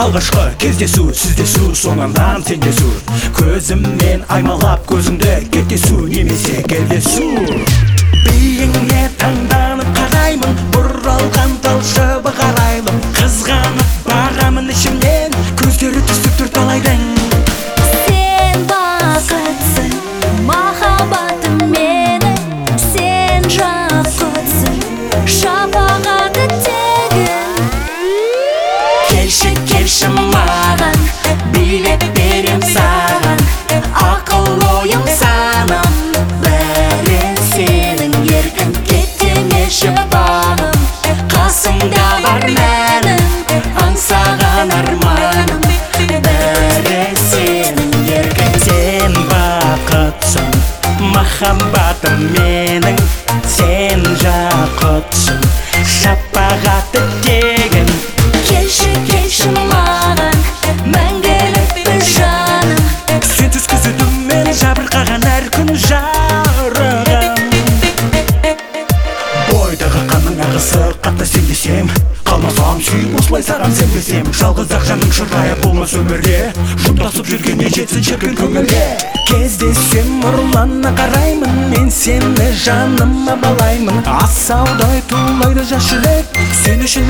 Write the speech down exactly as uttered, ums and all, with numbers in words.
алғашқы кездесу, сіздесу, соңынан сендесу. Көзіммен аймалап көзіңді кетесу, немесе келдесу. Биіңе таңданып қараймын, бұралған талшыбы қарайлым. Қызғанып бағамын ішімнен, көздері түсіп тұр талайдың. Сен бақытсың, махаббатым менің, сен жақұтсың, шапағаты тегін. Келші, келші маған, билет берем саған, ақыл ойым санам, бәрі сенің еркін. Кетемеші бағым, қасымда бар мәнім, аңсаған арманым, бәрі сенің еркін. Сен бақытсың, махаббатым менің, сен жақұтсың, шапағаты тегін. Келші, келші маған, мәңгілік бір жаным. Сенсіз күзетумен жабырқаған әр күн жарығым. Бойдағы қанның ағысы қатты сен десем, қалмасам сүйіп осылай саған сенбесем. Жалғыз ақ жанның шырайы болмас өмірде, жұптасып жүргенде жетсін шіркін көңілге. Кездесем ұрлана қараймын, мен сені жаныма балаймын. Асаудай тулайды жас жүрек, сен үшін